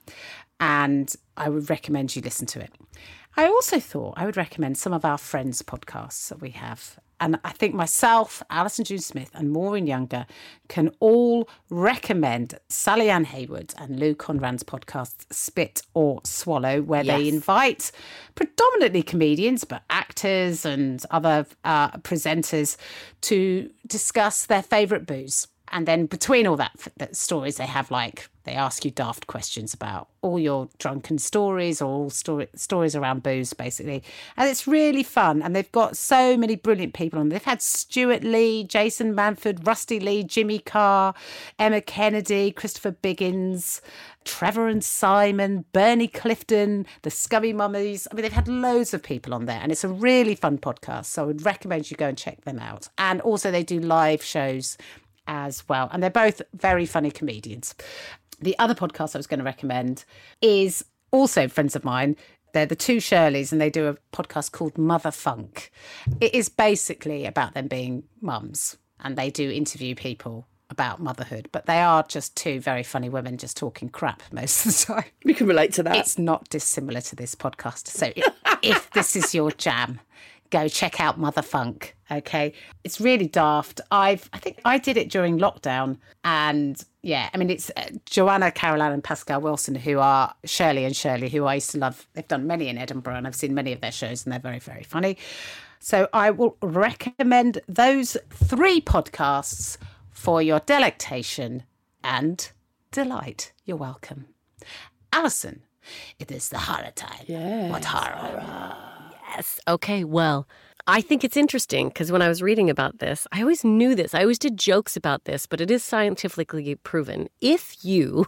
And I would recommend you listen to it. I also thought I would recommend some of our friends' podcasts that we have. And I think myself, Alison June Smith and Maureen Younger can all recommend Sally Ann Haywood and Lou Conran's podcast, Spit or Swallow, where yes. they invite predominantly comedians, but actors and other uh, presenters to discuss their favourite booze. And then between all that, that stories, they have like, they ask you daft questions about all your drunken stories or all story, stories around booze, basically. And it's really fun. And they've got so many brilliant people on. They've had Stuart Lee, Jason Manford, Rusty Lee, Jimmy Carr, Emma Kennedy, Christopher Biggins, Trevor and Simon, Bernie Clifton, the Scummy Mummies. I mean, they've had loads of people on there. And it's a really fun podcast. So I would recommend you go and check them out. And also they do live shows as well. And they're both very funny comedians. The other podcast I was going to recommend is also friends of mine. They're the two Shirleys and they do a podcast called Mother Funk. It is basically about them being mums and they do interview people about motherhood, but they are just two very funny women just talking crap most of the time. We can relate to that. It's not dissimilar to this podcast. So if, if this is your jam, go check out Mother Funk, okay? It's really daft. I've, I think I did it during lockdown. And yeah, I mean, it's uh, Joanna Carolan and Pascal Wilson, who are Shirley and Shirley, who I used to love. They've done many in Edinburgh and I've seen many of their shows and they're very, very funny. So I will recommend those three podcasts for your delectation and delight. You're welcome. Alison, it is the horror time. Yes. What horror? Yes. Okay, well, I think it's interesting because when I was reading about this, I always knew this. I always did jokes about this, but it is scientifically proven. If you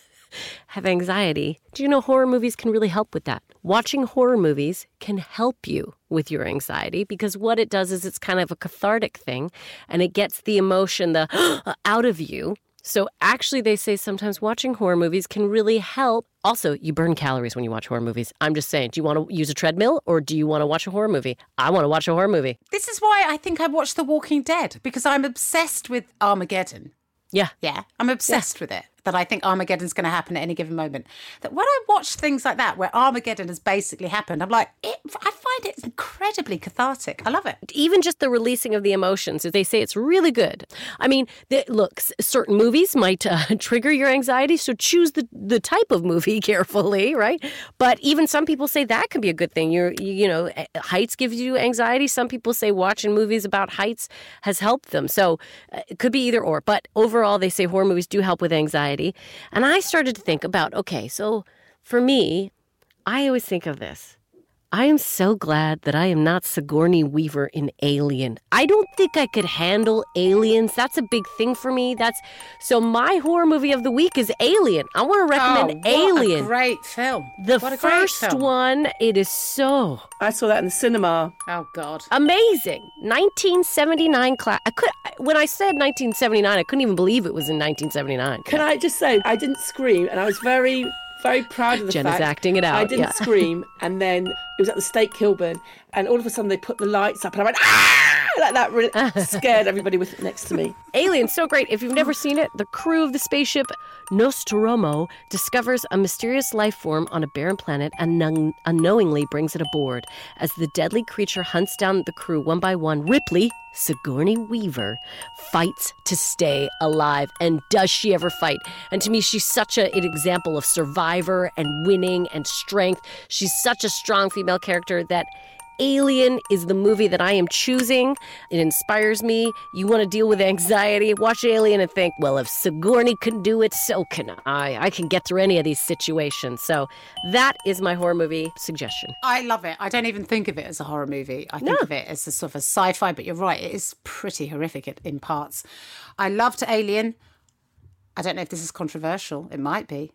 have anxiety, do you know horror movies can really help with that? Watching horror movies can help you with your anxiety because what it does is it's kind of a cathartic thing and it gets the emotion the out of you. So actually, they say sometimes watching horror movies can really help. Also, you burn calories when you watch horror movies. I'm just saying, do you want to use a treadmill or do you want to watch a horror movie? I want to watch a horror movie. This is why I think I watched The Walking Dead, because I'm obsessed with Armageddon. Yeah. Yeah, I'm obsessed yeah. with it. That I think Armageddon's going to happen at any given moment. That when I watch things like that, where Armageddon has basically happened, I'm like, it, I find it incredibly cathartic. I love it. Even just the releasing of the emotions, they say it's really good. I mean, the, look, certain movies might uh, trigger your anxiety, so choose the, the type of movie carefully, right? But even some people say that can be a good thing. You're, you, you know, heights gives you anxiety. Some people say watching movies about heights has helped them. So uh, it could be either or. But overall, they say horror movies do help with anxiety. And I started to think about, okay, so for me, I always think of this. I am so glad that I am not Sigourney Weaver in Alien. I don't think I could handle aliens. That's a big thing for me. That's so my horror movie of the week is Alien. I want to recommend oh, what Alien. A great film. The what a first great film. one, it is so I saw that in the cinema. Oh God. Amazing. nineteen seventy-nine class. I could when I said nineteen seventy-nine, I couldn't even believe it was in nineteen seventy-nine. Can I just say I didn't scream and I was very very proud of the Jenna's fact acting it out. I didn't yeah. scream, and then it was at the State Kilburn, and all of a sudden they put the lights up, and I went ah, like that, really scared everybody with next to me. Alien's so great. If you've never seen it, the crew of the spaceship Nostromo discovers a mysterious life form on a barren planet and un- unknowingly brings it aboard. As the deadly creature hunts down the crew one by one, Ripley, Sigourney Weaver, fights to stay alive. And does she ever fight? And to me, she's such a, an example of survivor and winning and strength. She's such a strong female character that Alien is the movie that I am choosing. It inspires me. You want to deal with anxiety, watch Alien and think, well, if Sigourney can do it, so can I. I can get through any of these situations. So that is my horror movie suggestion. I love it. I don't even think of it as a horror movie. I think No. of it as a sort of a sci-fi, but you're right, it is pretty horrific in parts. I loved Alien. I don't know if this is controversial. It might be.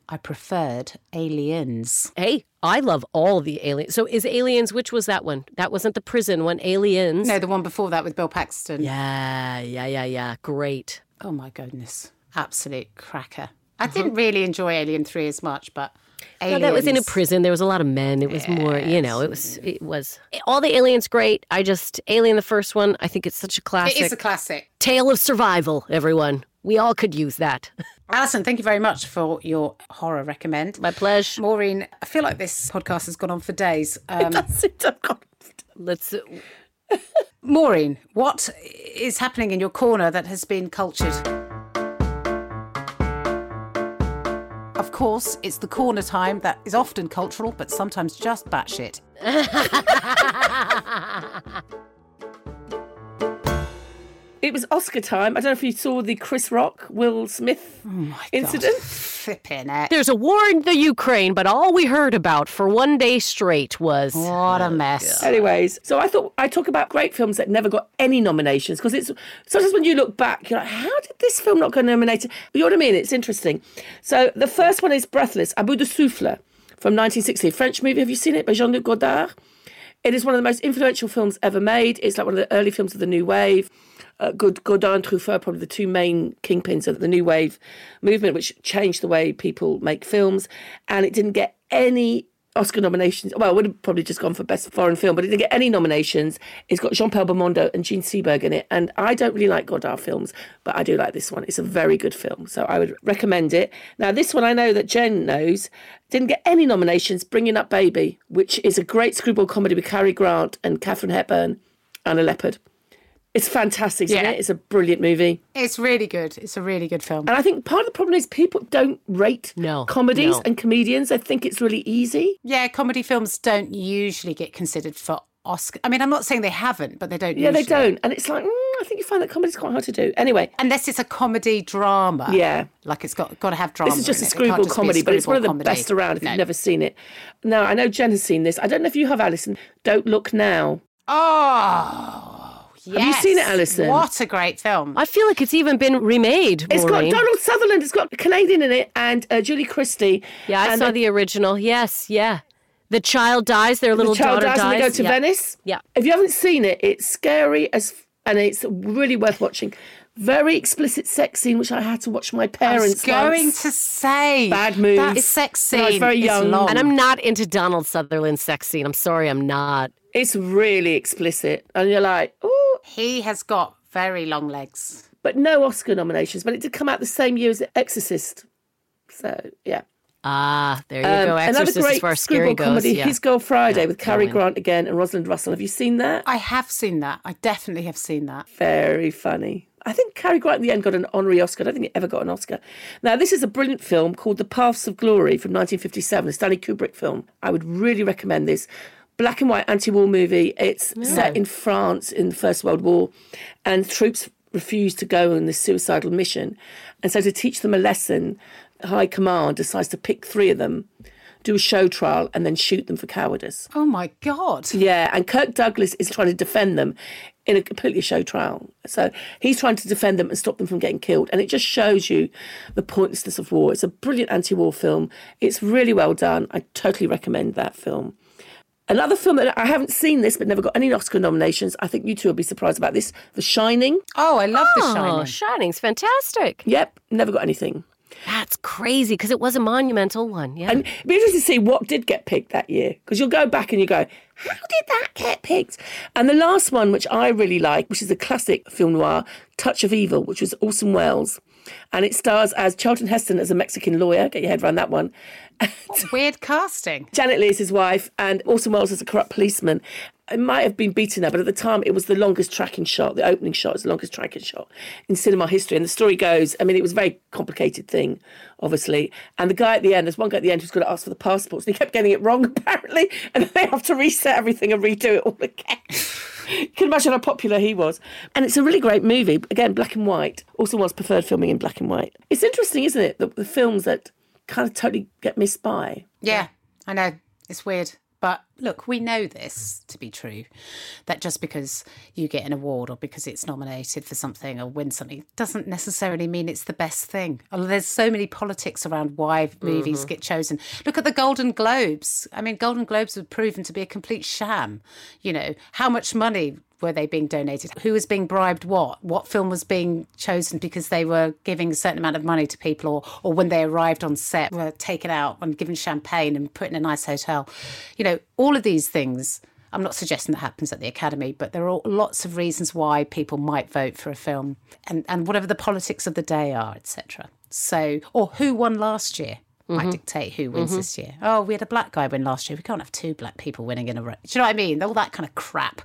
I preferred Aliens. Hey, I love all the Aliens. So is Aliens, which was that one? That wasn't the prison one, Aliens. No, the one before that with Bill Paxton. Yeah, yeah, yeah, yeah. Great. Oh, my goodness. Absolute cracker. I didn't really enjoy Alien three as much, but Aliens... No, that was in a prison. There was a lot of men. It was yes. more, you know, it was, it was... All the Aliens, great. I just... Alien, the first one, I think it's such a classic. It is a classic. Tale of survival, everyone. We all could use that. Alison, thank you very much for your horror recommend. My pleasure. Maureen, I feel like this podcast has gone on for days. Um, it does, it does gone on for days. Let's... Maureen, what is happening in your corner that has been cultured? Of course, it's the corner time that is often cultural, but sometimes just batshit. It was Oscar time. I don't know if you saw the Chris Rock, Will Smith oh my incident. God. Flipping it. There's a war in the Ukraine, but all we heard about for one day straight was... What a mess. Oh, anyways, so I thought I'd talk about great films that never got any nominations, because it's sometimes when you look back, you're like, how did this film not get nominated? But you know what I mean? It's interesting. So the first one is Breathless, À bout de souffle, from nineteen sixty. French movie. Have you seen it? By Jean-Luc Godard. It is one of the most influential films ever made. It's like one of the early films of the New Wave. Uh, Godard and Truffaut are probably the two main kingpins of the New Wave movement, which changed the way people make films. And it didn't get any Oscar nominations. Well, it would have probably just gone for Best Foreign Film, but it didn't get any nominations. It's got Jean-Paul Belmondo and Gene Seberg in it. And I don't really like Godard films, but I do like this one. It's a very good film, so I would recommend it. Now, this one I know that Jen knows. Didn't get any nominations, Bringing Up Baby, which is a great screwball comedy with Cary Grant and Katharine Hepburn and a leopard. It's fantastic, isn't yeah. it? It's a brilliant movie. It's really good. It's a really good film. And I think part of the problem is people don't rate no, comedies no. and comedians. I think it's really easy. Yeah, comedy films don't usually get considered for Oscar. I mean, I'm not saying they haven't, but they don't Yeah, usually. they don't. And it's like, mm, I think you find that comedy's quite hard to do. Anyway. Unless it's a comedy drama. Yeah. Like it's got got to have drama. This is just in a it. screwball It can't just comedy, be a but it's one of the comedy. best around if no. you've never seen it. Now, I know Jen has seen this. I don't know if you have, Alison. Don't Look Now. Oh, yes. Have you seen it, Alison? What a great film. I feel like it's even been remade, It's Maureen. got Donald Sutherland. It's got a Canadian in it and uh, Julie Christie. Yeah, I and saw the, the original. Yes, yeah. The child dies, their little the child daughter dies, dies. and they go to yeah. Venice. Yeah. If you haven't seen it, it's scary as and it's really worth watching. Very explicit sex scene, which I had to watch my parents. I was going once. to say Bad mood. that sex scene. I was very is young. long. And I'm not into Donald Sutherland's sex scene. I'm sorry, I'm not. It's really explicit, and you're like, oh. He has got very long legs. But no Oscar nominations. But it did come out the same year as Exorcist. So yeah. Ah, there you Um, go. Exorcist another as far great as scary screwball goes. comedy, Yeah. His Girl Friday, Yeah, with Cary going. Grant again and Rosalind Russell. Have you seen that? I have seen that. I definitely have seen that. Very funny. I think Cary Grant in the end got an honorary Oscar. I don't think it ever got an Oscar. Now, this is a brilliant film called The Paths of Glory from nineteen fifty-seven, a Stanley Kubrick film. I would really recommend this. Black and white anti-war movie. It's Yeah. set in France in the First World War, and troops refuse to go on this suicidal mission. And so to teach them a lesson, High Command decides to pick three of them, do a show trial, and then shoot them for cowardice. Oh, my God. Yeah, and Kirk Douglas is trying to defend them in a completely show trial. So he's trying to defend them and stop them from getting killed. And it just shows you the pointlessness of war. It's a brilliant anti-war film. It's really well done. I totally recommend that film. Another film that I haven't seen this, but never got any Oscar nominations. I think you two will be surprised about this. The Shining. Oh, I love The Oh, Shining. Shining's fantastic. Yep, never got anything. That's crazy because it was a monumental one. Yeah. And it'd be interesting to see what did get picked that year. Because you'll go back and you go, how did that get picked? And the last one, which I really like, which is a classic film noir, Touch of Evil, which was Orson Welles. And it stars as Charlton Heston as a Mexican lawyer. Get your head around that one. Weird casting. Janet Leigh is his wife, and Orson Welles as a corrupt policeman. It might have been beaten her, but at the time it was the longest tracking shot. The opening shot was the longest tracking shot in cinema history. And the story goes, I mean, it was a very complicated thing, obviously. And the guy at the end, there's one guy at the end who's got to ask for the passports, and he kept getting it wrong, apparently. And then they have to reset everything and redo it all again. You can imagine how popular he was. And it's a really great movie. Again, black and white. Orson Welles preferred filming in black and white. It's interesting, isn't it, the, the films that kind of totally get missed by. Yeah, I know. It's weird. But look, we know this to be true, that just because you get an award or because it's nominated for something or win something doesn't necessarily mean it's the best thing. There's so many politics around why movies mm-hmm. get chosen. Look at the Golden Globes. I mean, Golden Globes were proven to be a complete sham. You know, how much money were they being donated? Who was being bribed what? What film was being chosen because they were giving a certain amount of money to people, or, or when they arrived on set were taken out and given champagne and put in a nice hotel? You know, all of these things, I'm not suggesting that happens at the Academy, but there are lots of reasons why people might vote for a film, and, and whatever the politics of the day are, et cetera. So, or who won last year might mm-hmm. dictate who wins mm-hmm. this year. Oh, we had a black guy win last year. We can't have two black people winning in a row. Do you know what I mean? All that kind of crap.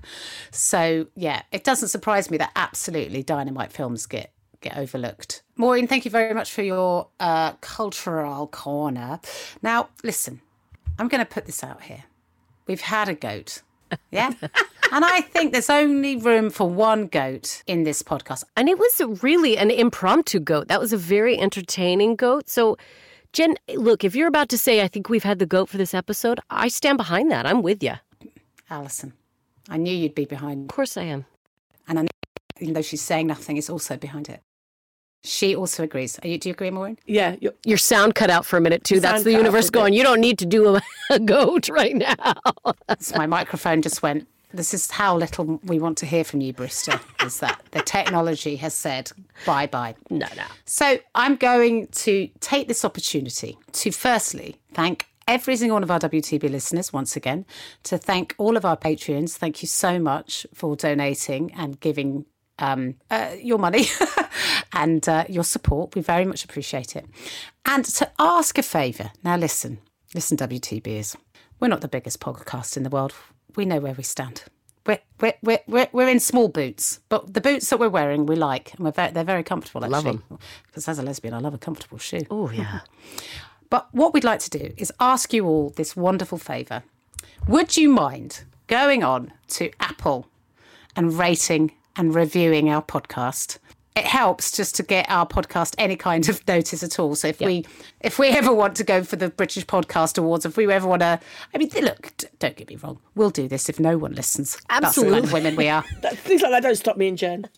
So, yeah, it doesn't surprise me that absolutely Dynamite films get get overlooked. Maureen, thank you very much for your uh, cultural corner. Now, listen, I'm going to put this out here. We've had a goat. Yeah. And I think there's only room for one goat in this podcast. And it was really an impromptu goat. That was a very entertaining goat. So, Jen, look, if you're about to say, I think we've had the goat for this episode, I stand behind that. I'm with you. Alison, I knew you'd be behind. Of course I am. And I know, even though she's saying nothing, is also behind it. She also agrees. Are you, do you agree, Maureen? Yeah. Your sound cut out for a minute, too. That's the universe going, you don't need to do a, a goat right now. So my microphone just went, this is how little we want to hear from you, Bristol, is that the technology has said bye-bye. No, no. So I'm going to take this opportunity to firstly thank every single one of our W T B listeners once again, to thank all of our Patreons. Thank you so much for donating and giving um, uh, your money and uh, your support. We very much appreciate it. And to ask a favour. Now listen, listen W T Bers. We're not the biggest podcast in the world. We know where we stand. We're, we're, we're, we're, we're in small boots, but the boots that we're wearing, we like. And we're very, they're very comfortable, actually. Love them. Because as a lesbian, I love a comfortable shoe. Oh, yeah. But what we'd like to do is ask you all this wonderful favour. Would you mind going on to Apple and rating and reviewing our podcast? It helps just to get our podcast any kind of notice at all. So if yep. we if we ever want to go for the British Podcast Awards, if we ever want to, I mean, look, don't get me wrong, we'll do this if no one listens. Absolutely. That's the kind of women we are. Things like that don't stop me and Jen.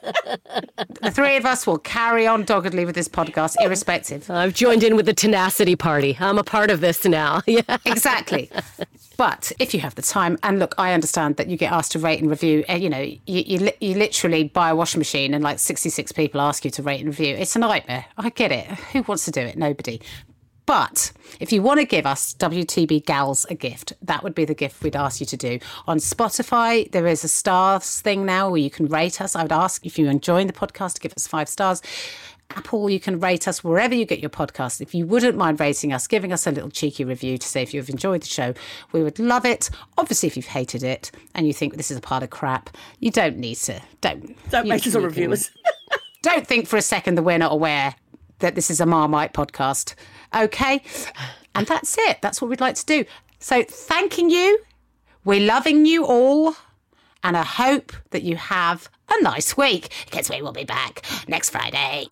The three of us will carry on doggedly with this podcast, irrespective. I've joined in with the tenacity party. I'm a part of this now. Yeah, exactly. But if you have the time, and look, I understand that you get asked to rate and review, and you know, you, you, you literally buy a washing machine and like sixty-six people ask you to rate and review. It's a nightmare. I get it. Who wants to do it? Nobody. But if you want to give us W T B Gals a gift, that would be the gift we'd ask you to do. On Spotify, there is a stars thing now where you can rate us. I would ask if you're enjoying the podcast to give us five stars. Apple, you can rate us wherever you get your podcast. If you wouldn't mind rating us, giving us a little cheeky review to say if you've enjoyed the show, we would love it. Obviously, if you've hated it and you think this is a pile of crap, you don't need to. Don't don't make us all reviewers. Don't think for a second that we're not aware that this is a Marmite podcast. Okay? And that's it. That's what we'd like to do. So thanking you. We're loving you all. And I hope that you have a nice week, because we will be back next Friday.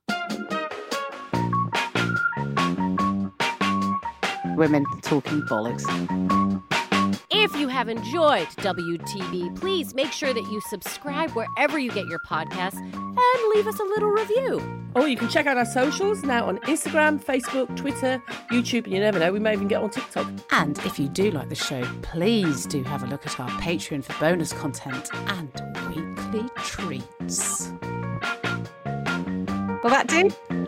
Women Talking Bollocks. If you have enjoyed W T B, please make sure that you subscribe wherever you get your podcasts and leave us a little review. Oh, you can check out our socials now on Instagram, Facebook, Twitter, YouTube, and you never know, we may even get on TikTok. And if you do like the show, please do have a look at our Patreon for bonus content and weekly treats. Will that do?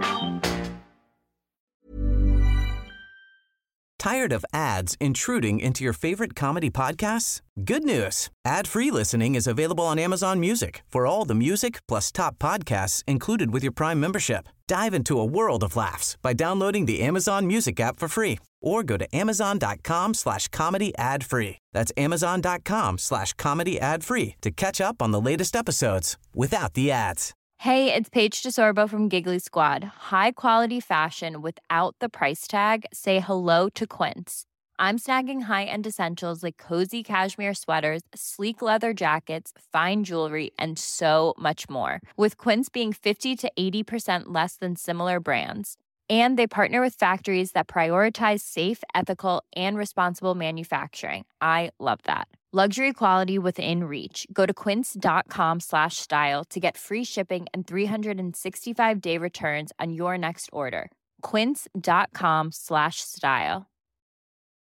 Tired of ads intruding into your favorite comedy podcasts? Good news. Ad-free listening is available on Amazon Music for all the music plus top podcasts included with your Prime membership. Dive into a world of laughs by downloading the Amazon Music app for free or go to amazon.com slash comedy ad free. That's amazon.com slash comedy ad free to catch up on the latest episodes without the ads. Hey, it's Paige DeSorbo from Giggly Squad. High quality fashion without the price tag. Say hello to Quince. I'm snagging high-end essentials like cozy cashmere sweaters, sleek leather jackets, fine jewelry, and so much more. With Quince being fifty to eighty percent less than similar brands. And they partner with factories that prioritize safe, ethical, and responsible manufacturing. I love that. Luxury quality within reach. Go to quince.com slash style to get free shipping and three sixty-five day returns on your next order. Quince.com slash style.